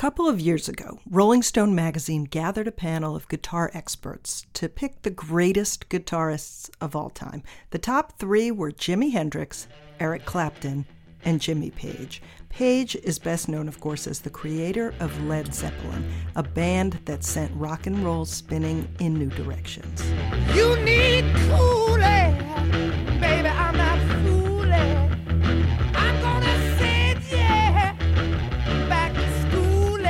couple of years ago, Rolling Stone magazine gathered a panel of guitar experts to pick the greatest guitarists of all time. The top three were Jimi Hendrix, Eric Clapton, and Jimmy Page. Page is best known, of course, as the creator of Led Zeppelin, a band that sent rock and roll spinning in new directions. You need cool air, baby, I'm not fooling. I'm gonna send you back to school,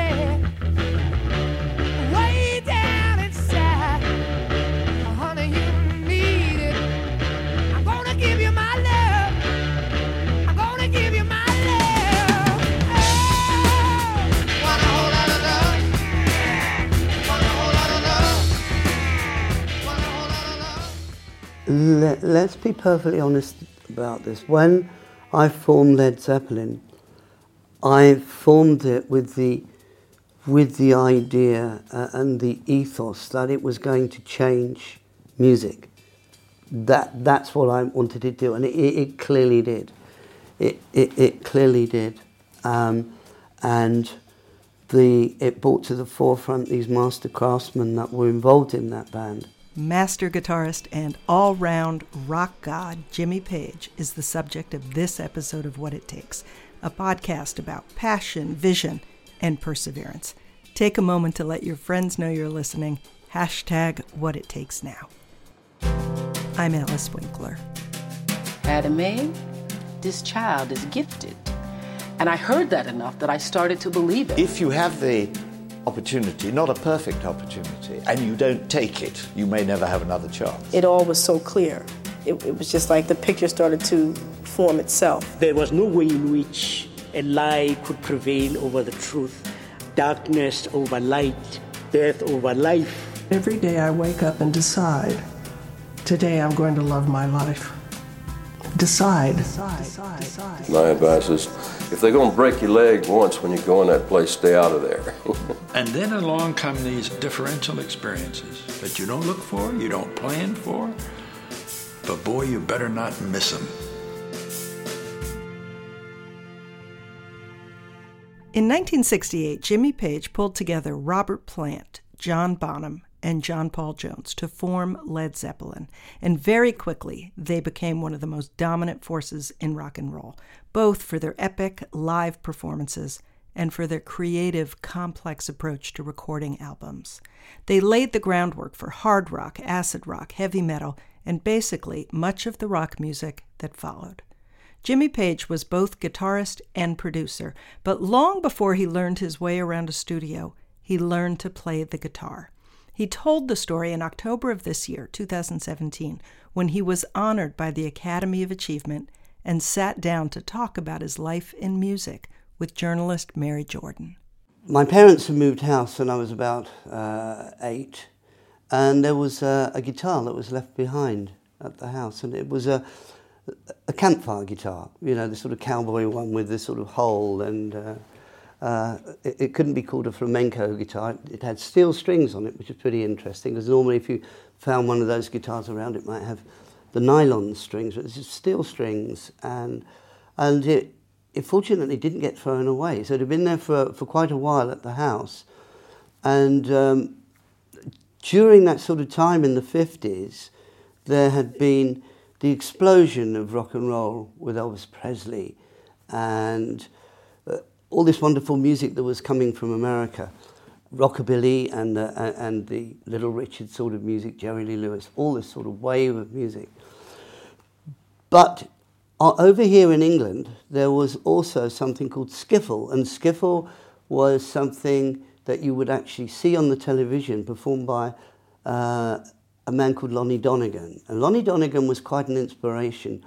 way down inside. Honey, you need it. I'm gonna give you my love. I'm gonna give you my love. Oh, want a whole lot of love. Want a whole lot of love. Want a whole lot of love. Let's be perfectly honest about this. When I formed Led Zeppelin, I formed it with the idea and the ethos that it was going to change music. That's what I wanted to do, and it clearly did. It clearly did, and it brought to the forefront these master craftsmen that were involved in that band. Master guitarist and all-round rock god Jimmy Page is the subject of this episode of What It Takes, a podcast about passion, vision, and perseverance. Take a moment to let your friends know you're listening. #WhatItTakesNow. I'm Alice Winkler. Adam May, this child is gifted. And I heard that enough that I started to believe it. If you have the opportunity, not a perfect opportunity, and you don't take it, you may never have another chance. It all was so clear. It was just like the picture started to form itself. There was no way in which a lie could prevail over the truth. Darkness over light, death over life. Every day I wake up and decide, today I'm going to love my life. Decide. My advice is, if they're going to break your leg once when you go in that place, stay out of there. And then along come these differential experiences that you don't look for, you don't plan for, but boy, you better not miss them. In 1968, Jimmy Page pulled together Robert Plant, John Bonham, and John Paul Jones to form Led Zeppelin, and very quickly they became one of the most dominant forces in rock and roll, both for their epic live performances and for their creative, complex approach to recording albums. They laid the groundwork for hard rock, acid rock, heavy metal, and basically much of the rock music that followed. Jimmy Page was both guitarist and producer, but long before he learned his way around a studio, he learned to play the guitar. He told the story in October of this year, 2017, when he was honored by the Academy of Achievement and sat down to talk about his life in music with journalist Mary Jordan. My parents had moved house when I was about 8, and there was a guitar that was left behind at the house, and it was a campfire guitar, you know, the sort of cowboy one with this sort of hole, and it couldn't be called a flamenco guitar. It had steel strings on it, which is pretty interesting, because normally if you found one of those guitars around, it might have the nylon strings, but it's just steel strings, and it fortunately didn't get thrown away. So it had been there for quite a while at the house, and during that sort of time in the 50s, there had been the explosion of rock and roll with Elvis Presley, and all this wonderful music that was coming from America, rockabilly and the Little Richard sort of music, Jerry Lee Lewis, all this sort of wave of music. But over here in England, there was also something called skiffle, and skiffle was something that you would actually see on the television performed by a man called Lonnie Donegan. And Lonnie Donegan was quite an inspiration.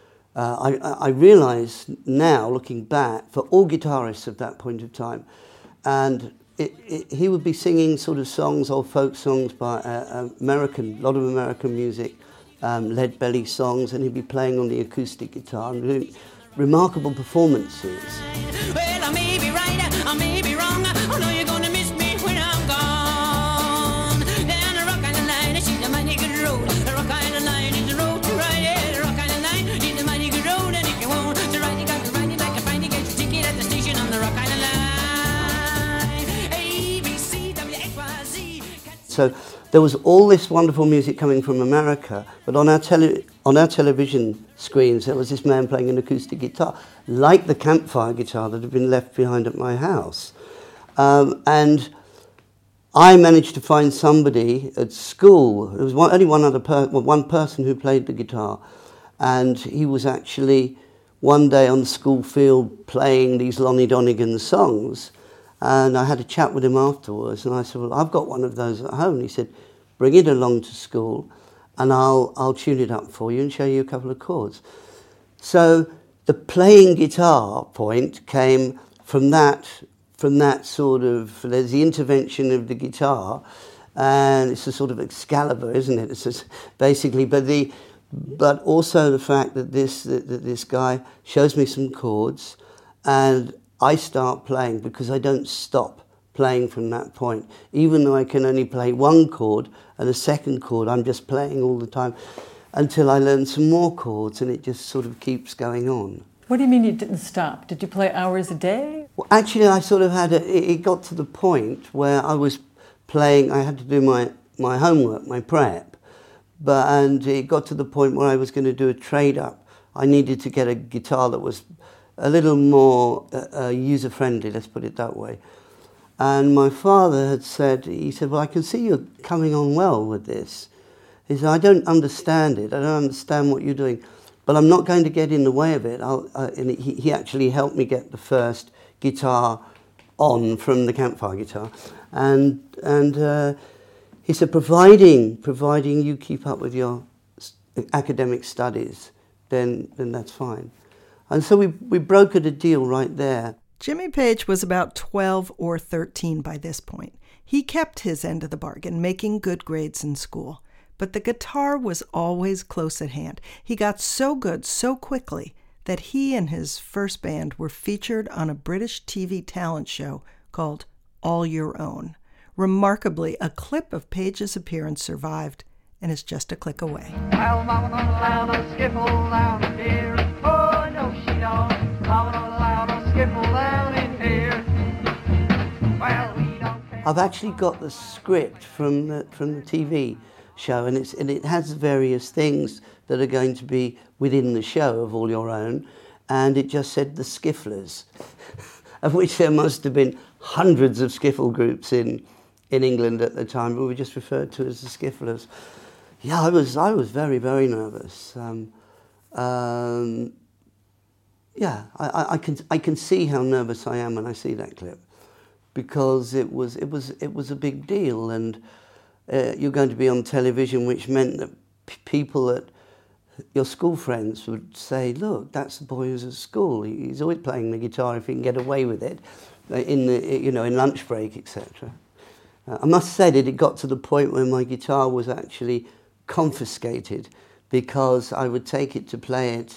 I realise now, looking back, for all guitarists of that point of time, and he would be singing sort of songs, old folk songs by a lot of American music, lead belly songs, and he'd be playing on the acoustic guitar and doing remarkable performances. Well, I may be right, I may be wrong. I know you're gonna miss me when I'm gone. Down the Rock Island Line, she's a mighty good road. The Rock Island Line is the road to ride. Yeah, the Rock Island Line is a mighty good road, and if you want to ride, you got to ride it like a find. You get your ticket at the station on the Rock Island Line. So there was all this wonderful music coming from America, but on our television screens there was this man playing an acoustic guitar, like the campfire guitar that had been left behind at my house. And I managed to find somebody at school. There was only one person who played the guitar, and he was actually one day on the school field playing these Lonnie Donegan songs. And I had a chat with him afterwards, and I said, well, I've got one of those at home. And he said, bring it along to school, and I'll tune it up for you and show you a couple of chords. So the playing guitar point came from that sort of, there's the intervention of the guitar, and it's a sort of Excalibur, isn't it? It's just basically, but also the fact that this guy shows me some chords, and I start playing because I don't stop playing from that point. Even though I can only play one chord and a second chord, I'm just playing all the time until I learn some more chords, and it just sort of keeps going on. What do you mean you didn't stop? Did you play hours a day? Well, actually, I sort of it got to the point where I was playing, I had to do my homework, my prep, and it got to the point where I was going to do a trade-up. I needed to get a guitar that was a little more user-friendly, let's put it that way. And my father had said, well, I can see you're coming on well with this. He said, I don't understand it. I don't understand what you're doing, but I'm not going to get in the way of it. And he actually helped me get the first guitar on from the campfire guitar. And he said, providing you keep up with your academic studies, then that's fine. And so we brokered a deal right there. Jimmy Page was about 12 or 13 by this point. He kept his end of the bargain, making good grades in school. But the guitar was always close at hand. He got so good so quickly that he and his first band were featured on a British TV talent show called All Your Own. Remarkably, a clip of Page's appearance survived and is just a click away. Well, Mama don't allow no skiffle down here. Oh, no, she don't. Mama don't allow no skiffle down in here. Well, we don't care. I've actually got the script from the TV show, and it has various things that are going to be within the show of All Your Own, and it just said the Skifflers, of which there must have been hundreds of skiffle groups in England at the time, but we were just referred to as the Skifflers. Yeah, I was very, very nervous. I can see how nervous I am when I see that clip, because it was a big deal, and you're going to be on television, which meant that people at your school friends would say, "Look, that's the boy who's at school. He's always playing the guitar if he can get away with it, in lunch break, etc." I must say that it got to the point where my guitar was actually confiscated, because I would take it to play it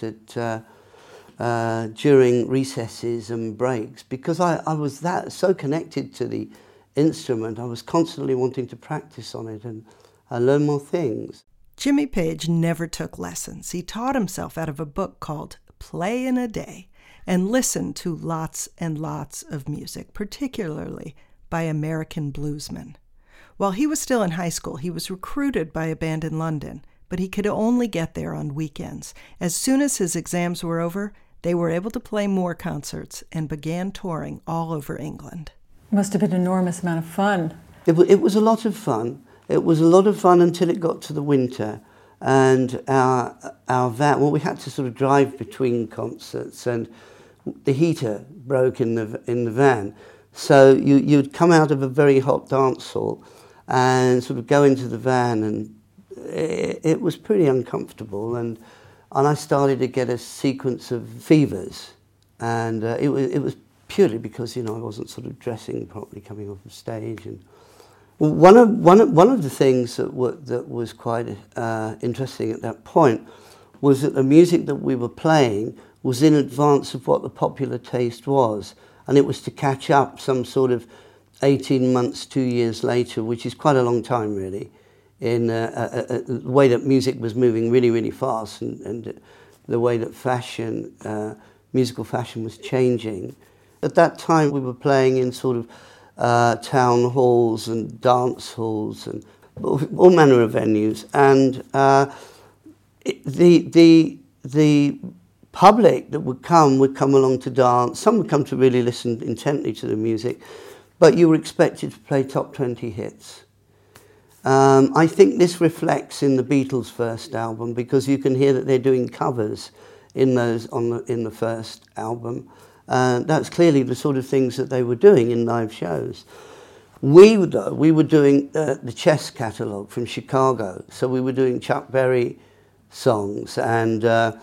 at during recesses and breaks, because I was so connected to the instrument. I was constantly wanting to practice on it and learn more things. Jimmy Page never took lessons. He taught himself out of a book called Play in a Day and listened to lots and lots of music, particularly by American bluesmen. While he was still in high school, he was recruited by a band in London, but he could only get there on weekends. As soon as his exams were over, they were able to play more concerts and began touring all over England. Must have been an enormous amount of fun. It was a lot of fun. It was a lot of fun until it got to the winter, and our van. Well, we had to sort of drive between concerts, and the heater broke in the van. So you'd come out of a very hot dance hall and sort of go into the van, and it was pretty uncomfortable. And I started to get a sequence of fevers, and it was purely because I wasn't sort of dressing properly coming off the stage. And one of the things that was quite interesting at that point was that the music that we were playing was in advance of what the popular taste was, and it was to catch up some sort of 18 months, 2 years later, which is quite a long time really, in the way that music was moving really, really fast, and the way that musical fashion was changing. At that time we were playing in sort of town halls and dance halls and all manner of venues. And the public that would come along to dance. Some would come to really listen intently to the music, but you were expected to play top 20 hits. I think this reflects in the Beatles' first album, because you can hear that they're doing covers in the first album. That's clearly the sort of things that they were doing in live shows. We were doing the Chess catalogue from Chicago, so we were doing Chuck Berry songs, and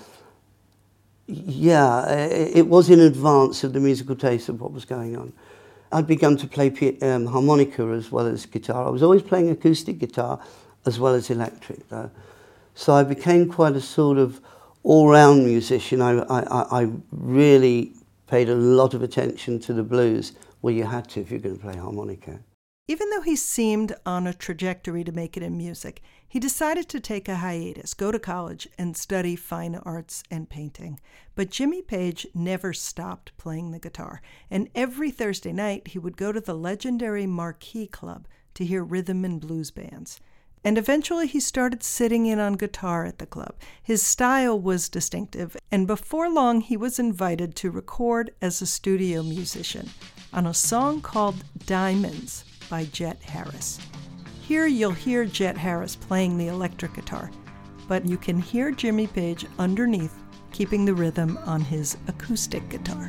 it was in advance of the musical taste of what was going on. I'd begun to play harmonica as well as guitar. I was always playing acoustic guitar as well as electric, though. So I became quite a sort of all-round musician. I really paid a lot of attention to the blues. Well, you had to if you're going to play harmonica. Even though he seemed on a trajectory to make it in music, he decided to take a hiatus, go to college, and study fine arts and painting. But Jimmy Page never stopped playing the guitar, and every Thursday night he would go to the legendary Marquee Club to hear rhythm and blues bands. And eventually he started sitting in on guitar at the club. His style was distinctive, and before long he was invited to record as a studio musician on a song called Diamonds by Jet Harris. Here you'll hear Jet Harris playing the electric guitar, but you can hear Jimmy Page underneath keeping the rhythm on his acoustic guitar.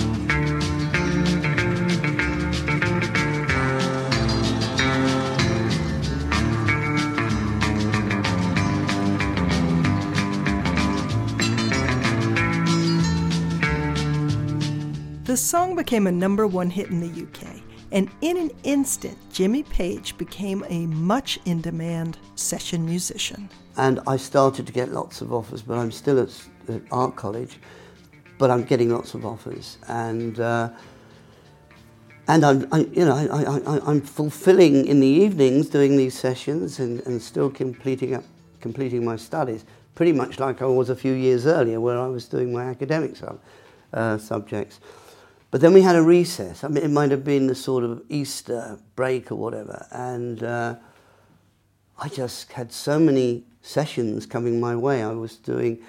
The song became a #1 hit in the UK, and in an instant, Jimmy Page became a much-in-demand session musician. And I started to get lots of offers, but I'm still at art college, but I'm getting lots of offers, and I'm fulfilling in the evenings doing these sessions and still completing my studies, pretty much like I was a few years earlier, where I was doing my academic subjects. But then we had a recess. I mean, it might have been the sort of Easter break or whatever, and I just had so many sessions coming my way. I was doing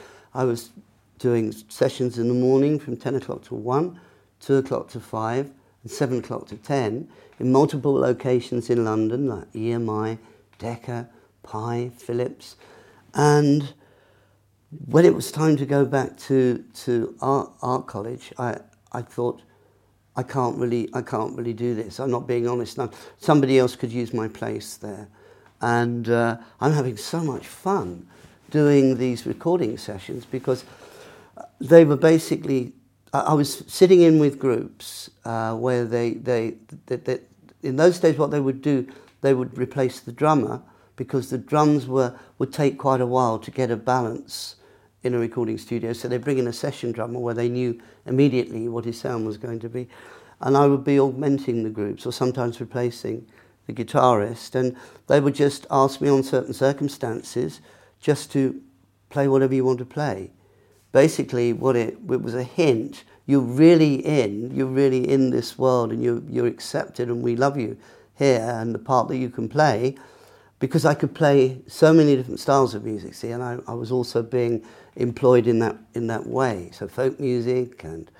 sessions in the morning from 10 o'clock to 1, 2 o'clock to 5, and 7 o'clock to 10 in multiple locations in London, like EMI, Decca, Pi, Philips. And when it was time to go back to art college, I thought, I can't really do this. I'm not being honest now. Somebody else could use my place there. And I'm having so much fun doing these recording sessions, because they were basically, I was sitting in with groups where they in those days what they would do, they would replace the drummer, because the drums would take quite a while to get a balance in a recording studio, so they bring in a session drummer where they knew immediately what his sound was going to be. And I would be augmenting the groups, or sometimes replacing the guitarist, and they would just ask me on certain circumstances just to play whatever you want to play. Basically, it was a hint, you're really in this world, and you're accepted, and we love you here, and the part that you can play, because I could play so many different styles of music, see, and I was also being employed in that way. So folk music and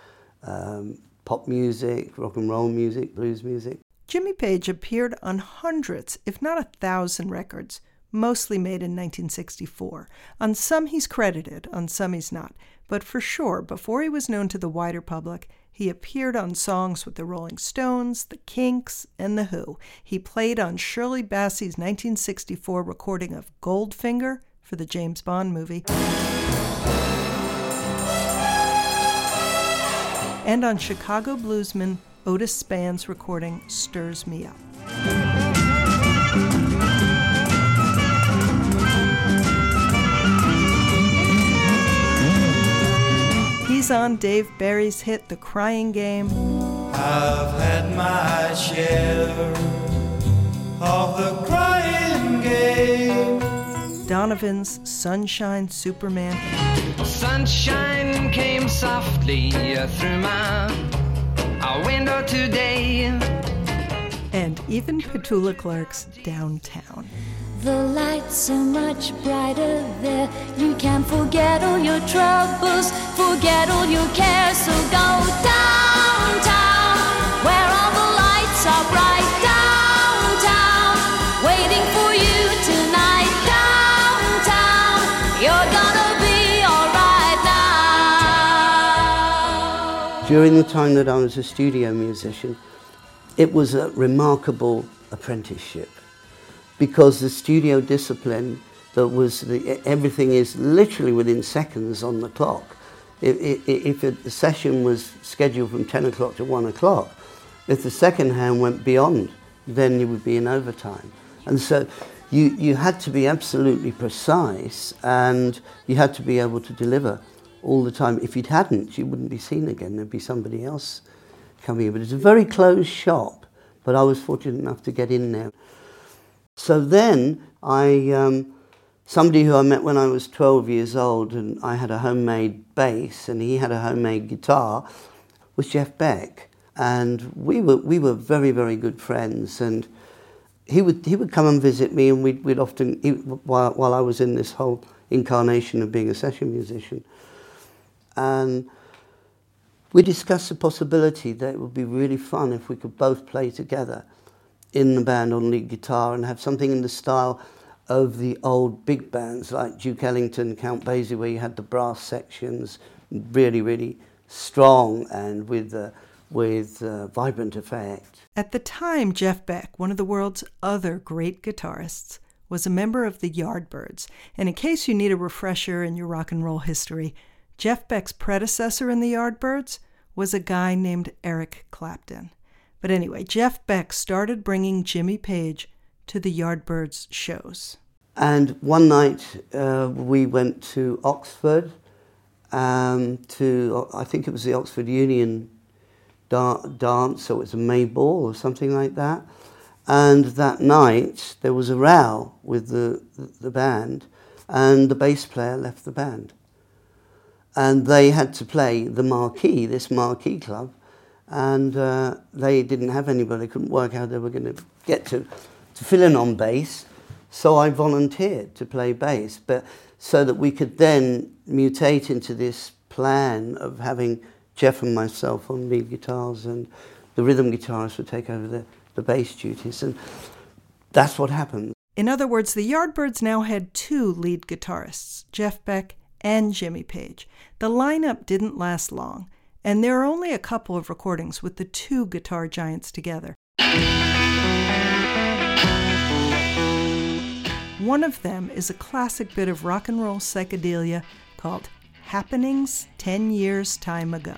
pop music, rock and roll music, blues music. Jimmy Page appeared on hundreds, if not 1,000 records, mostly made in 1964. On some he's credited, on some he's not. But for sure, before he was known to the wider public, he appeared on songs with the Rolling Stones, the Kinks, and the Who. He played on Shirley Bassey's 1964 recording of Goldfinger for the James Bond movie, and on Chicago bluesman Otis Spann's recording Stirs Me Up. He's on Dave Barry's hit The Crying Game. I've had my share of the crying game. Donovan's Sunshine Superman. Sunshine came softly through my window today. even Petula Clark's Downtown. The lights are much brighter there. You can forget all your troubles, forget all your cares. So go downtown, where all the lights are bright. Downtown, waiting for you tonight. Downtown, you're gonna be alright now. During the time that I was a studio musician, it was a remarkable apprenticeship, because the studio discipline, everything is literally within seconds on the clock. If the session was scheduled from 10 o'clock to 1 o'clock, if the second hand went beyond, then you would be in overtime. And so you had to be absolutely precise, and you had to be able to deliver all the time. If you hadn't, you wouldn't be seen again. There'd be somebody else coming in. But it's a very closed shop, but I was fortunate enough to get in there. So then somebody who I met when I was 12 years old, and I had a homemade bass and he had a homemade guitar, was Jeff Beck. And we were very, very good friends. And he would come and visit me, and we'd often, while I was in this whole incarnation of being a session musician, and we discussed the possibility that it would be really fun if we could both play together in the band on lead guitar and have something in the style of the old big bands like Duke Ellington, Count Basie, where you had the brass sections, really, really strong and with vibrant effect. At the time, Jeff Beck, one of the world's other great guitarists, was a member of the Yardbirds. And in case you need a refresher in your rock and roll history, Jeff Beck's predecessor in the Yardbirds was a guy named Eric Clapton. But anyway, Jeff Beck started bringing Jimmy Page to the Yardbirds shows. And one night we went to Oxford, I think it was the Oxford Union dance, so it was a May Ball or something like that. And that night there was a row with the band, and the bass player left the band. And they had to play the Marquee, this Marquee club, and they didn't have anybody. They couldn't work out how they were going to get to fill in on bass. So I volunteered to play bass, but so that we could then mutate into this plan of having Jeff and myself on lead guitars, and the rhythm guitarist would take over the bass duties, and that's what happened. In other words, the Yardbirds now had two lead guitarists, Jeff Beck and Jimmy Page. The lineup didn't last long, and there are only a couple of recordings with the two guitar giants together. One of them is a classic bit of rock and roll psychedelia called Happenings 10 Years Time Ago.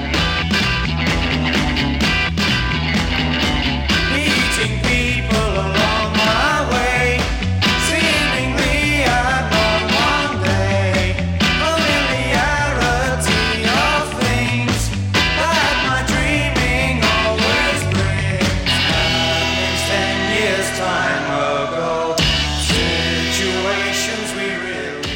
Meeting people along my way, seemingly I know one day, familiarity of things that my dreaming always brings. Happenings 10 years time ago, situations we really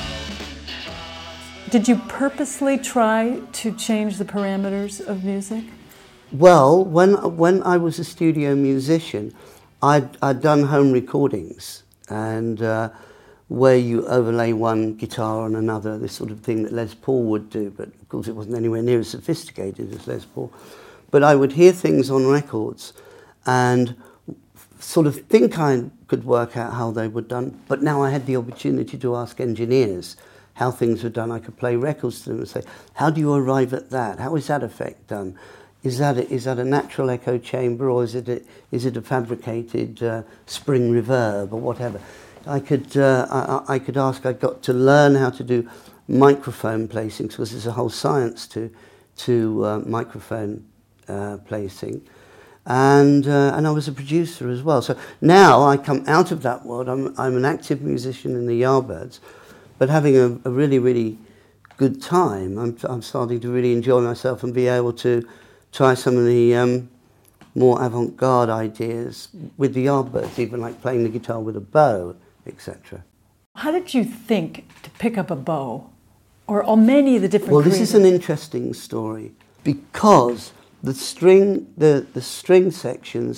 know. Did you purposely try to change the parameters of music? Well, when I was a studio musician, I'd done home recordings, and where you overlay one guitar on another, this sort of thing that Les Paul would do, but of course it wasn't anywhere near as sophisticated as Les Paul. But I would hear things on records and sort of think I could work out how they were done, but now I had the opportunity to ask engineers how things were done. I could play records to them and say, how do you arrive at that? How is that effect done? Is that a natural echo chamber, or is it a fabricated spring reverb or whatever? I could ask. I got to learn how to do microphone placings, because there's a whole science to microphone placing, and I was a producer as well. So now I come out of that world. I'm an active musician in the Yardbirds, but having a really, really good time. I'm starting to really enjoy myself and be able to try some of the more avant-garde ideas with the Yardbirds, even like playing the guitar with a bow, etc. How did you think to pick up a bow, or many of the different? Well, this is an interesting story, because the string sections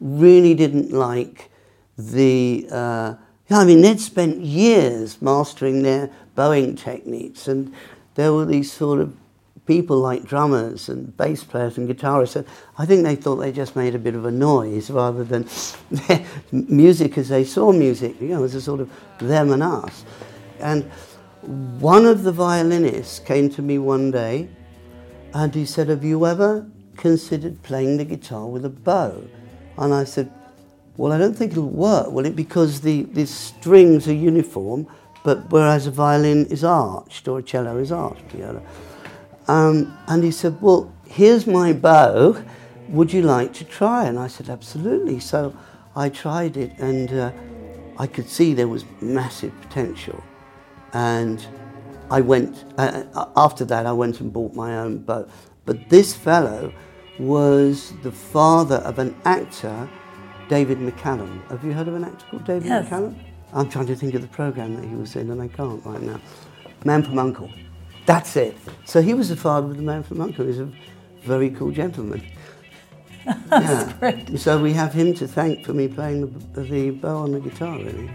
really didn't like the... they'd spent years mastering their bowing techniques, and there were these sort of people like drummers and bass players and guitarists, and I think they thought they just made a bit of a noise rather than music as they saw music, as a sort of them and us. And one of the violinists came to me one day and he said, "Have you ever considered playing the guitar with a bow?" And I said, "Well, I don't think it'll work, will it? Because the strings are uniform, but whereas a violin is arched or a cello is arched." And he said, "Well, here's my bow. Would you like to try?" And I said, "Absolutely." So I tried it, and I could see there was massive potential. And I went, after that, I went and bought my own bow. But this fellow was the father of an actor, David McCallum. Have you heard of an actor called David McCallum? I'm trying to think of the program that he was in, and I can't right now. Man from U.N.C.L.E. That's it. So he was the father of the Man from U.N.C.L.E. He's a very cool gentleman. That's great. So we have him to thank for me playing the bow on the guitar, really.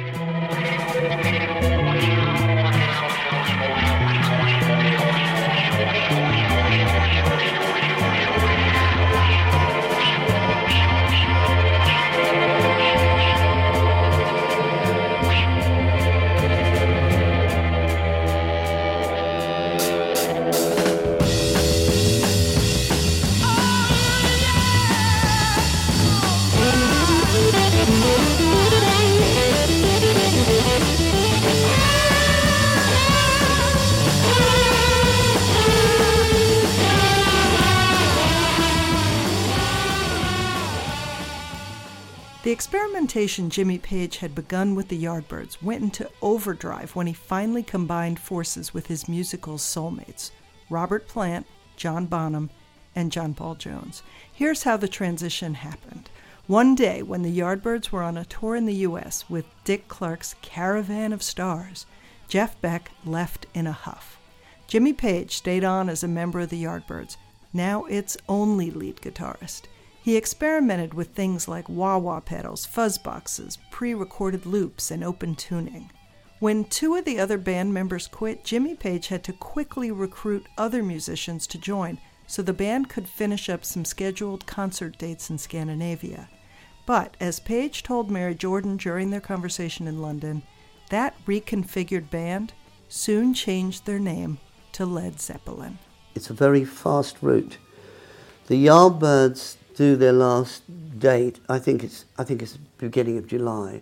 The experimentation Jimmy Page had begun with the Yardbirds went into overdrive when he finally combined forces with his musical soulmates, Robert Plant, John Bonham, and John Paul Jones. Here's how the transition happened. One day, when the Yardbirds were on a tour in the U.S. with Dick Clark's Caravan of Stars, Jeff Beck left in a huff. Jimmy Page stayed on as a member of the Yardbirds, now its only lead guitarist. He experimented with things like wah-wah pedals, fuzz boxes, pre-recorded loops, and open tuning. When two of the other band members quit, Jimmy Page had to quickly recruit other musicians to join so the band could finish up some scheduled concert dates in Scandinavia. But, as Page told Mary Jordan during their conversation in London, that reconfigured band soon changed their name to Led Zeppelin. It's a very fast route. The Yardbirds do their last date, I think it's the beginning of July.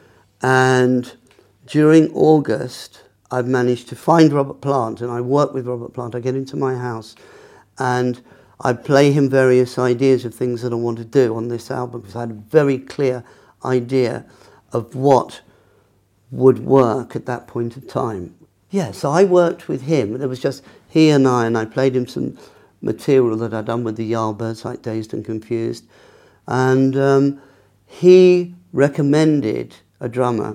And during August, I've managed to find Robert Plant, and I work with Robert Plant. I get into my house, and I play him various ideas of things that I want to do on this album, because I had a very clear idea of what would work at that point in time. Yeah, so I worked with him. There was just he and I played him some material that I'd done with the Yardbirds, like Dazed and Confused. And he recommended a drummer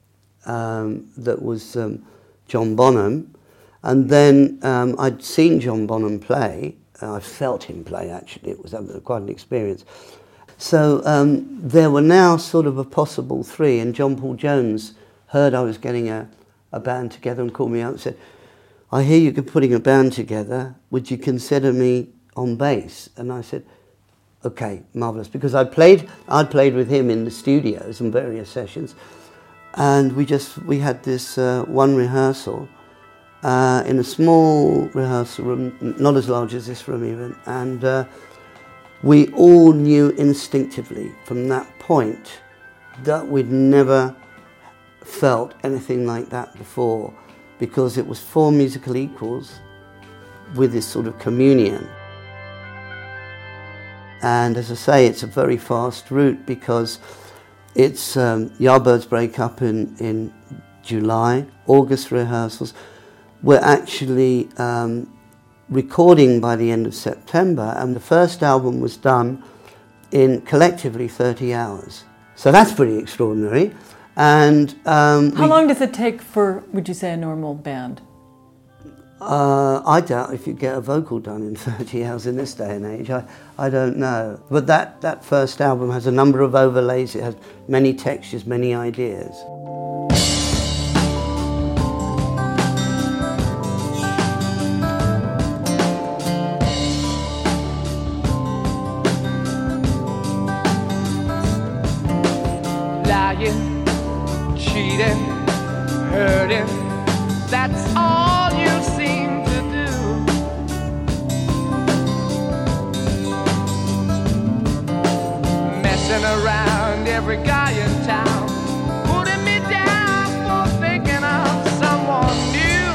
that was John Bonham. And then I'd seen John Bonham play. I felt him play, actually. It was quite an experience. So there were now sort of a possible three, and John Paul Jones heard I was getting a band together and called me out and said, "I hear you're putting a band together. Would you consider me on bass?" And I said, "Okay, marvellous," because I'd played with him in the studios and various sessions, and we had this one rehearsal in a small rehearsal room, not as large as this room even, and we all knew instinctively from that point that we'd never felt anything like that before, because it was four musical equals with this sort of communion. And as I say, it's a very fast route, because it's Yardbirds break up in July, August rehearsals. We're actually recording by the end of September, and the first album was done in collectively 30 hours. So that's pretty extraordinary. And how long does it take for, would you say, a normal band? I doubt if you get a vocal done in 30 hours in this day and age. I don't know. But that first album has a number of overlays. It has many textures, many ideas. Lying, cheating, hurting, that's all you seem to do. Messing around every guy in town, putting me down for thinking of someone new.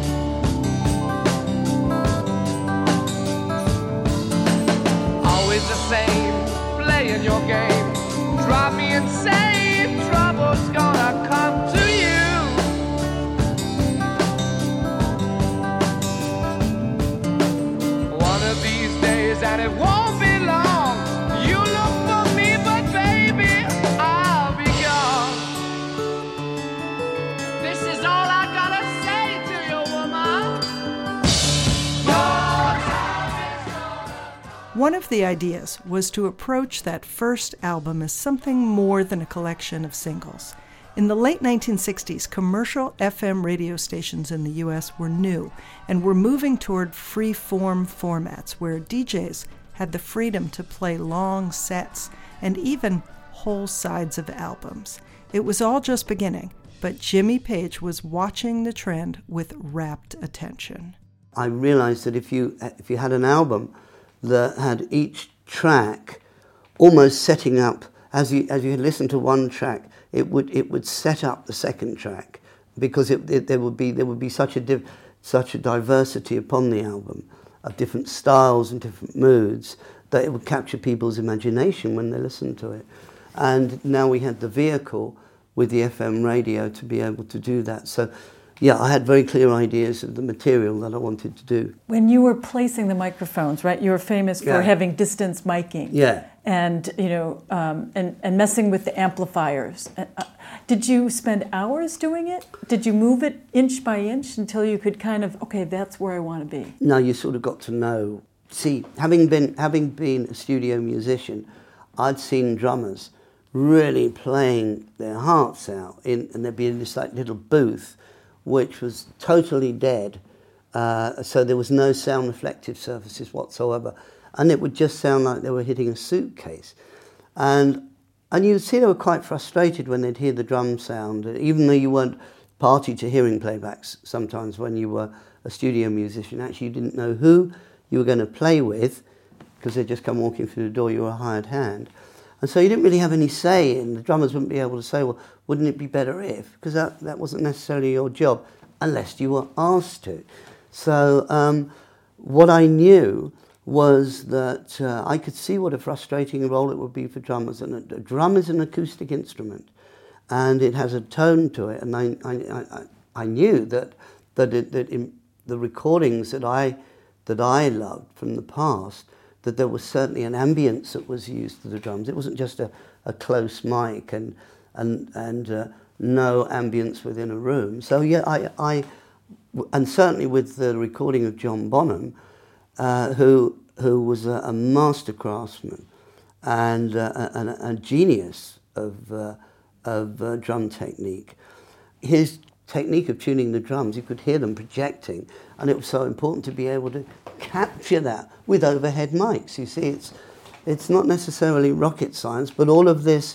Always the same, playing your game, drive me insane, trouble's gonna come to you. One of these days, and it won't be long, you look for me, but baby, I'll be gone. This is all I gotta say to you, woman. One of the ideas was to approach that first album as something more than a collection of singles. In the late 1960s, commercial FM radio stations in the U.S. were new and were moving toward free-form formats where DJs had the freedom to play long sets and even whole sides of albums. It was all just beginning, but Jimmy Page was watching the trend with rapt attention. I realized that if you had an album that had each track almost setting up, as you listen to one track, it would set up the second track, because there would be such a diversity upon the album of different styles and different moods that it would capture people's imagination when they listened to it. And now we had the vehicle with the FM radio to be able to do that. So yeah, I had very clear ideas of the material that I wanted to do. When you were placing the microphones, right, you were famous for having distance miking. Yeah. And, and messing with the amplifiers. Did you spend hours doing it? Did you move it inch by inch until you could kind of, okay, that's where I want to be? No, you sort of got to know. See, having been a studio musician, I'd seen drummers really playing their hearts out, and they'd be in this like little booth, which was totally dead, so there was no sound reflective surfaces whatsoever, and it would just sound like they were hitting a suitcase. And you'd see they were quite frustrated when they'd hear the drum sound, even though you weren't party to hearing playbacks sometimes when you were a studio musician. Actually, you didn't know who you were going to play with, because they'd just come walking through the door, you were a hired hand. And so you didn't really have any say in. The drummers wouldn't be able to say, well, wouldn't it be better if? Because that wasn't necessarily your job, unless you were asked to. So what I knew was that I could see what a frustrating role it would be for drummers. And a drum is an acoustic instrument, and it has a tone to it. And I knew that in the recordings that I loved from the past, that there was certainly an ambience that was used to the drums. It wasn't just a close mic and no ambience within a room. So yeah, and certainly with the recording of John Bonham, who was a master craftsman and a genius of drum technique. His technique of tuning the drums, you could hear them projecting, and it was so important to be able to capture that with overhead mics. You see, it's not necessarily rocket science, but all of the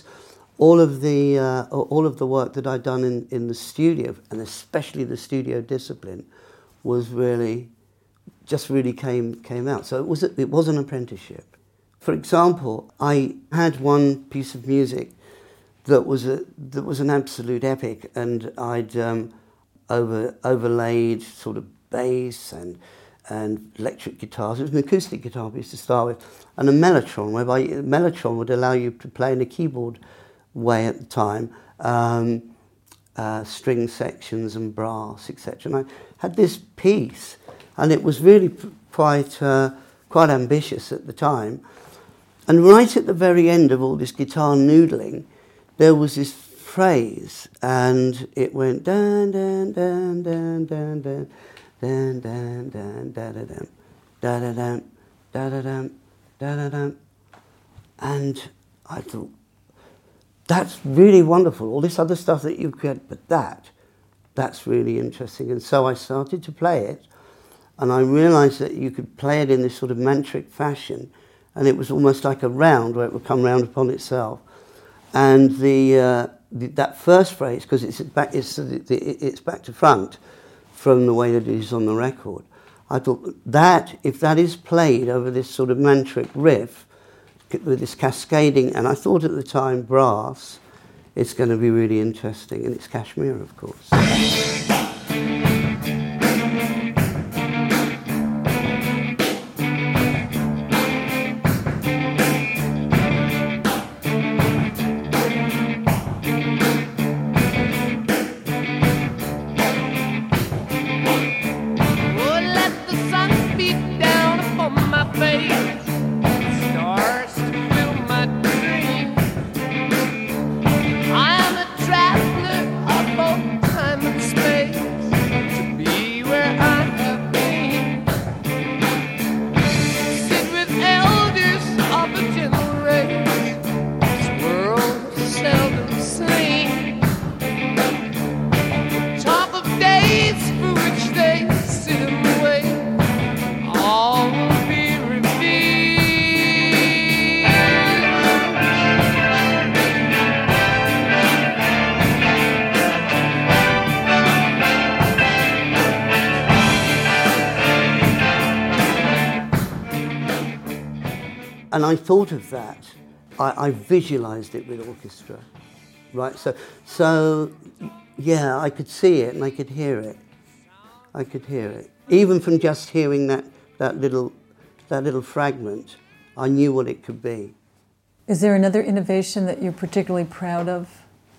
work that I'd done in the studio, and especially the studio discipline, was really came out. So it was an apprenticeship. For example, I had one piece of music that was an absolute epic, and I'd overlaid sort of bass and electric guitars. It was an acoustic guitar piece to start with, and a mellotron, whereby a mellotron would allow you to play in a keyboard way at the time, string sections and brass, etc. And I had this piece, and it was really quite ambitious at the time. And right at the very end of all this guitar noodling, there was this phrase, and it went dan dan dan dan dan dan dan dan dan da da dum, da da dum, da da dum, da da dum. And I thought, that's really wonderful, all this other stuff that you create, but that's really interesting. And so I started to play it, and I realised that you could play it in this sort of mantric fashion, and it was almost like a round where it would come round upon itself. And that first phrase, because it's back to front from the way that it is on the record, I thought that if that is played over this sort of mantric riff with this cascading, and I thought at the time brass, it's going to be really interesting, and it's Kashmir, of course. And I thought of that. I visualised it with orchestra, right? So yeah, I could see it and I could hear it. I could hear it. Even from just hearing that little fragment, I knew what it could be. Is there another innovation that you're particularly proud of?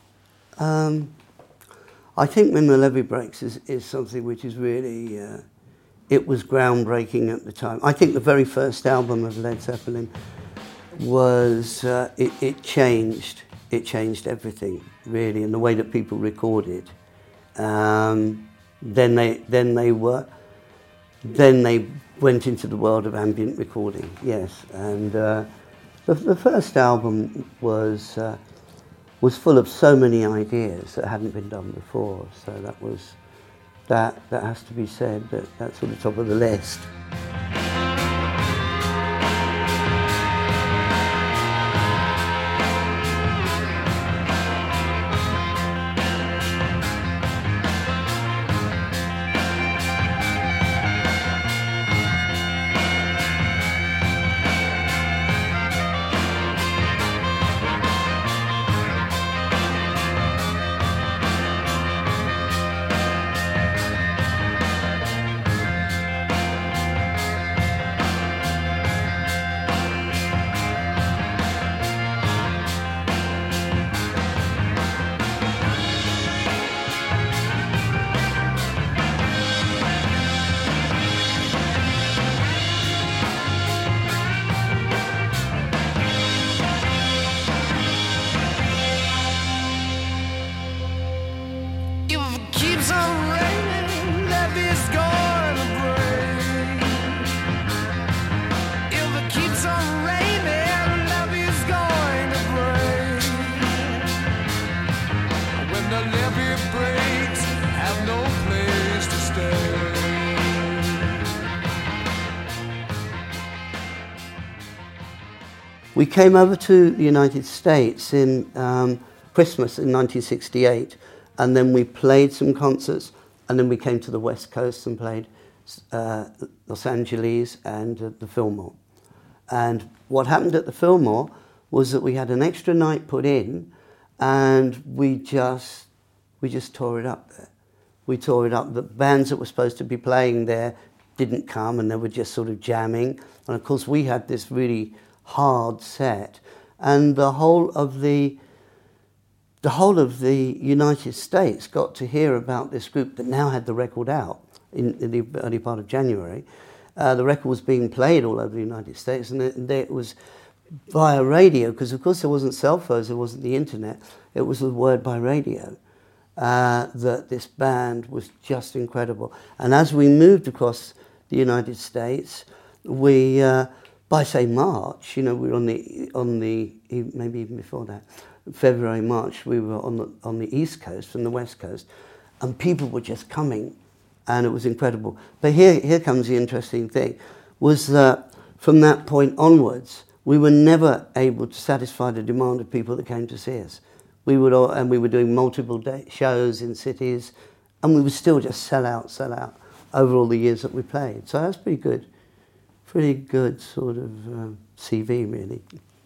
I think When the Levee Breaks is something which is really, it was groundbreaking at the time. I think the very first album of Led Zeppelin was, it changed everything, really, in the way that people recorded. Then they went into the world of ambient recording, yes. And the first album was full of so many ideas that hadn't been done before. So that has to be said. That's on the top of the list. We came over to the United States in Christmas in 1968, and then we played some concerts, and then we came to the West Coast and played Los Angeles and the Fillmore. And what happened at the Fillmore was that we had an extra night put in, and we just tore it up there. We tore it up. The bands that were supposed to be playing there didn't come, and they were just sort of jamming. And of course, we had this really hard set, and the whole of the United States got to hear about this group that now had the record out in the early part of January. The record was being played all over the United States, and it was via radio, because of course there wasn't cell phones, there wasn't the internet, it was the word by radio. that this band was just incredible. And as we moved across the United States, we, by say March, we were on the maybe even before that, February, March, we were on the East Coast and the West Coast, and people were just coming, and it was incredible. But here comes the interesting thing, was that from that point onwards, we were never able to satisfy the demand of people that came to see us. We were doing multiple shows in cities, and we would still just sell out over all the years that we played. So that's pretty good sort of CV, really.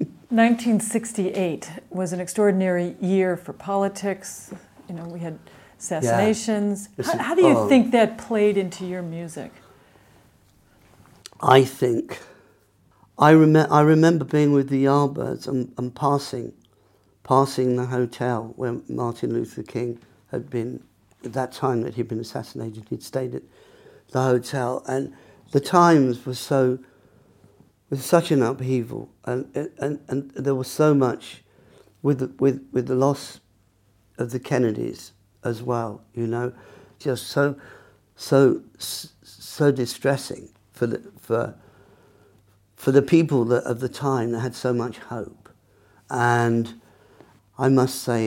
1968 was an extraordinary year for politics. We had assassinations. Yeah. How do you think that played into your music? I think I remember being with the Yardbirds and passing the hotel where Martin Luther King had been, at that time that he'd been assassinated. He'd stayed at the hotel, and the times was such an upheaval, and there was so much with the loss of the Kennedys as well, just so distressing for the people of the time that had so much hope. And I must say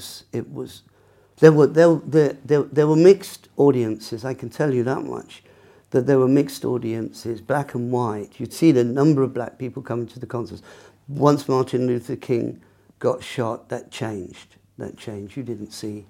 there were mixed audiences, I can tell you that much, that there were mixed audiences, black and white. You'd see the number of black people coming to the concerts. Once Martin Luther King got shot, that changed. You didn't see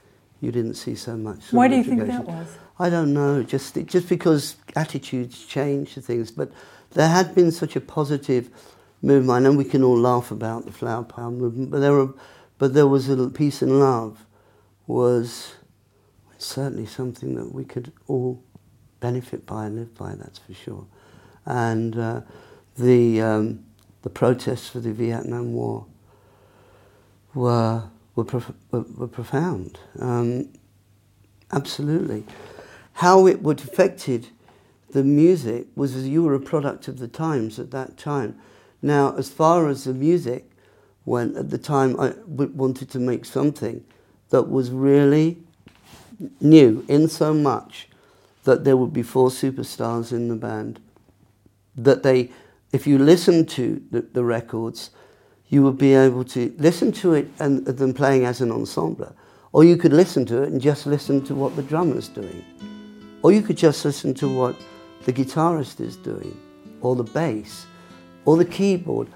so much. Why do you think that was? I don't know, just because attitudes change to things, but there had been such a positive movement. I know we can all laugh about the Flower Power movement, but there was a peace and love was certainly something that we could all benefit by and live by, that's for sure. And the protests for the Vietnam War were profound, absolutely. How it would affected the music was as you were a product of the times at that time. Now, as far as the music went at the time, I wanted to make something that was really new, in so much that there would be 4 superstars in the band. That if you listen to the records, you would be able to listen to it and them playing as an ensemble. Or you could listen to it and just listen to what the drummer's doing. Or you could just listen to what the guitarist is doing, or the bass, or the keyboard,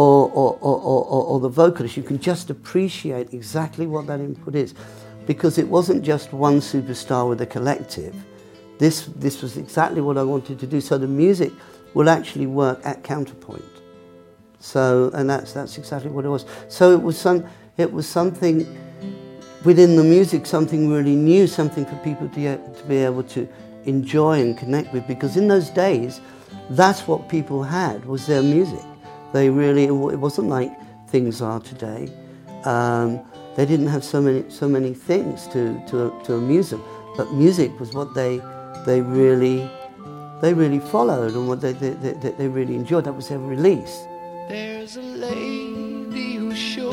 or the vocalist. You can just appreciate exactly what that input is. Because it wasn't just one superstar with a collective. This was exactly what I wanted to do. So the music will actually work at counterpoint. So, and that's exactly what it was. So it was something within the music, something really new, something for people to be able to enjoy and connect with. Because in those days, that's what people had, was their music. It wasn't like things are today. They didn't have so many things to amuse them, but music was what they really followed and what they really enjoyed. That was their release. There's a lady who's sure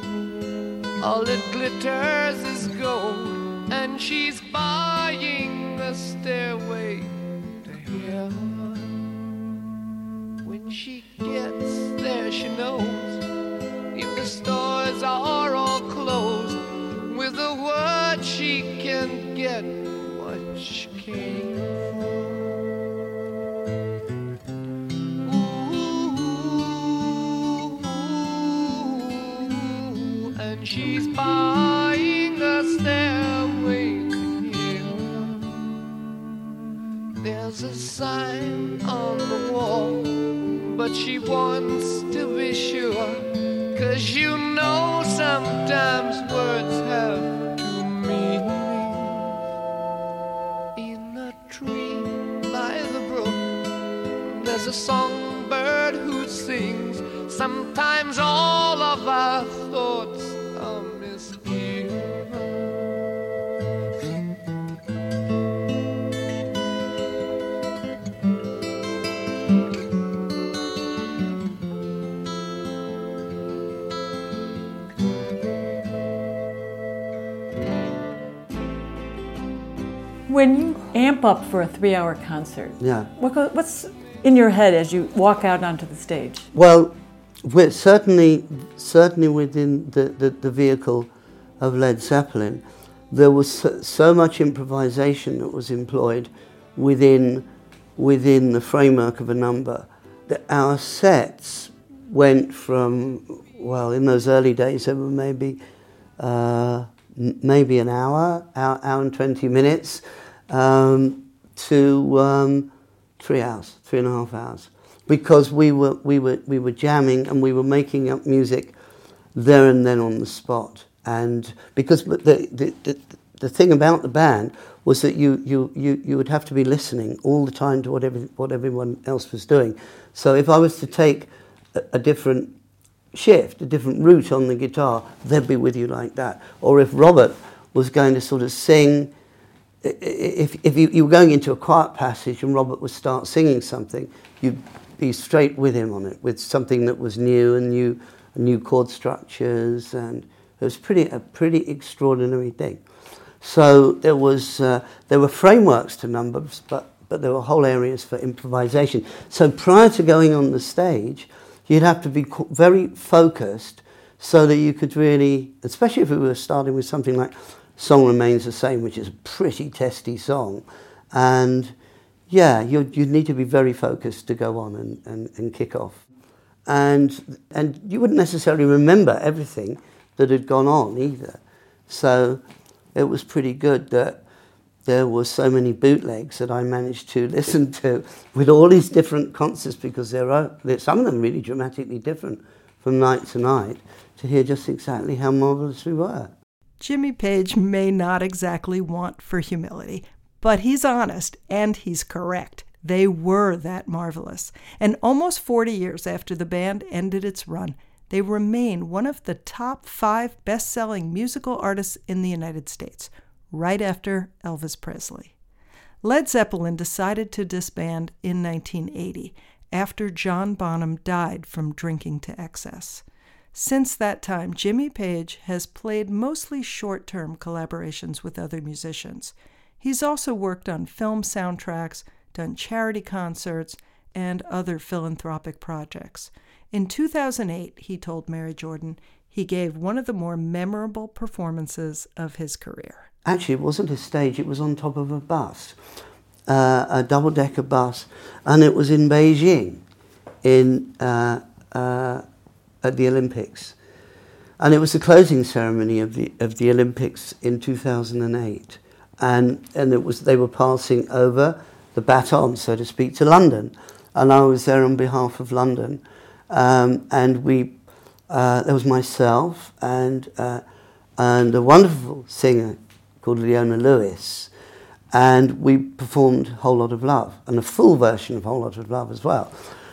all that glitters is gold, and she's buying a stairway to heaven. When she gets there, she knows if the stores are all closed, with a word she can get what she came for. And she's buying a stairway to heaven. There's a sign on the wall, but she wants to be sure, 'cause you know sometimes words have two meanings. In a tree by the brook, there's a songbird who sings. Sometimes all of our thoughts are misgiven. When you amp up for a 3-hour concert, Yeah. What's in your head as you walk out onto the stage? Well, we're certainly within the vehicle of Led Zeppelin, there was so much improvisation that was employed within the framework of a number that our sets went from, well, in those early days there were maybe an hour and 20 minutes to 3 hours, 3.5 hours, because we were jamming and we were making up music there and then on the spot. And because the thing about the band was that you would have to be listening all the time to what everyone else was doing. So if I was to take a different shift, a different route on the guitar, they'd be with you like that. Or if Robert was going to sort of sing, if you were going into a quiet passage and Robert would start singing something, you'd be straight with him on it, with something that was new and new chord structures, and it was a pretty extraordinary thing. So there were frameworks to numbers, but there were whole areas for improvisation. So prior to going on the stage, you'd have to be very focused so that you could really, especially if we were starting with something like Song Remains the Same, which is a pretty testy song, and yeah, you'd need to be very focused to go on and kick off. And you wouldn't necessarily remember everything that had gone on either. So it was pretty good that there were so many bootlegs that I managed to listen to with all these different concerts, because some of them really dramatically different from night to night, to hear just exactly how marvelous we were. Jimmy Page may not exactly want for humility, but he's honest and he's correct. They were that marvelous. And almost 40 years after the band ended its run, they remain one of the top 5 best-selling musical artists in the United States, right after Elvis Presley. Led Zeppelin decided to disband in 1980 after John Bonham died from drinking to excess. Since that time, Jimmy Page has played mostly short-term collaborations with other musicians. He's also worked on film soundtracks, done charity concerts, and other philanthropic projects. In 2008, he told Mary Jordan, he gave one of the more memorable performances of his career. Actually, it wasn't a stage, it was on top of a bus, a double-decker bus, and it was in Beijing, at the Olympics. And it was the closing ceremony of the Olympics in 2008. And they were passing over the baton, so to speak, to London. And I was there on behalf of London. And there was myself and a wonderful singer called Leona Lewis. And we performed Whole Lot of Love, and a full version of Whole Lot of Love as well.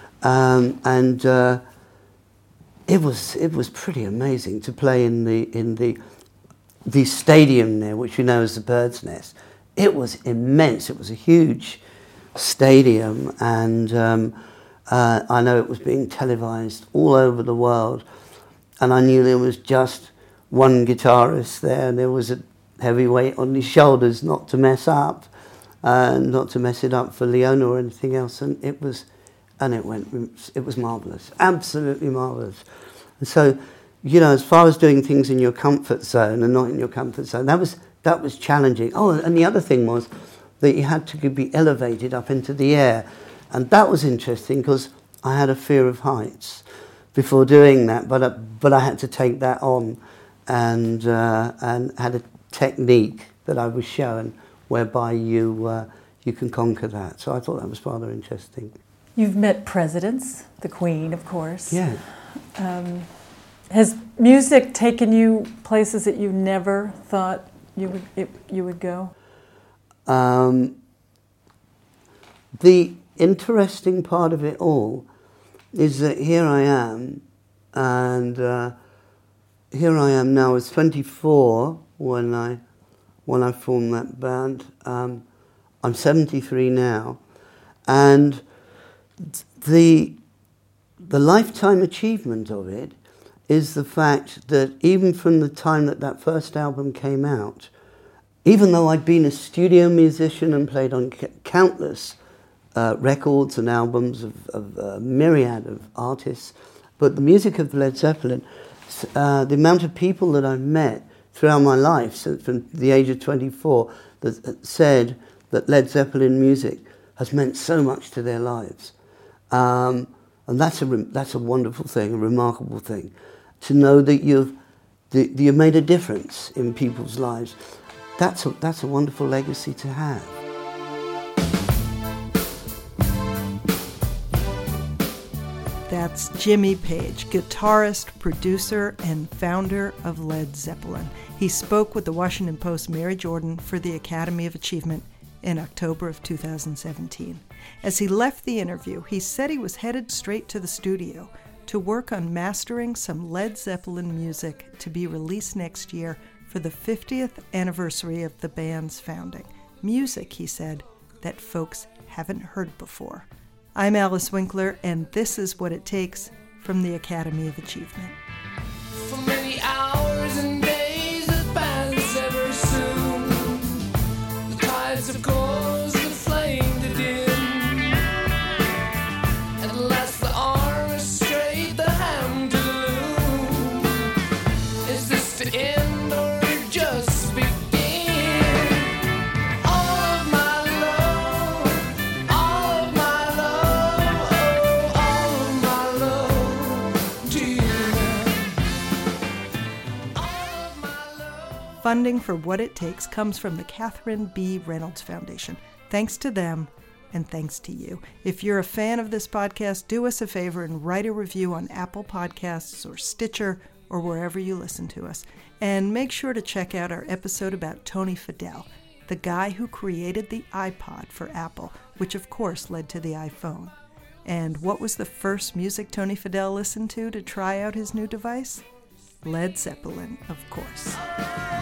It was pretty amazing to play in the stadium there, which we know as the Bird's Nest. It was immense. It was a huge stadium, and I know it was being televised all over the world. And I knew there was just one guitarist there, and there was a heavy weight on his shoulders not to mess up, not to mess it up for Leona or anything else. And it was marvellous, absolutely marvellous. And so, as far as doing things in your comfort zone and not in your comfort zone, that was challenging. Oh, and the other thing was that you had to be elevated up into the air. And that was interesting because I had a fear of heights before doing that, but I had to take that on and had a technique that I was shown whereby you can conquer that. So I thought that was rather interesting. You've met presidents, the Queen, of course. Yeah. Has music taken you places that you never thought you would go? The interesting part of it all is that here I am, and here I am now. I was 24 when I formed that band. I'm 73 now, and the lifetime achievement of it is the fact that even from the time that first album came out, even though I'd been a studio musician and played on countless records and albums of a myriad of artists, but the music of Led Zeppelin, the amount of people that I've met throughout my life, since from the age of 24, that said that Led Zeppelin music has meant so much to their lives. And that's a wonderful thing, a remarkable thing, to know that you've made a difference in people's lives. That's a wonderful legacy to have. That's Jimmy Page, guitarist, producer, and founder of Led Zeppelin. He spoke with the Washington Post's Mary Jordan for the Academy of Achievement in October of 2017. As he left the interview, he said he was headed straight to the studio to work on mastering some Led Zeppelin music to be released next year for the 50th anniversary of the band's founding. Music, he said, that folks haven't heard before. I'm Alice Winkler, and this is What It Takes from the Academy of Achievement. For many hours and days that pass ever soon, the tides have caused the flame to dim. At last the arm is straight, the hand to the loom. Is this to end or just begin? Funding for What It Takes comes from the Catherine B. Reynolds Foundation. Thanks to them, and thanks to you. If you're a fan of this podcast, do us a favor and write a review on Apple Podcasts or Stitcher or wherever you listen to us. And make sure to check out our episode about Tony Fadell, the guy who created the iPod for Apple, which of course led to the iPhone. And what was the first music Tony Fadell listened to try out his new device? Led Zeppelin, of course.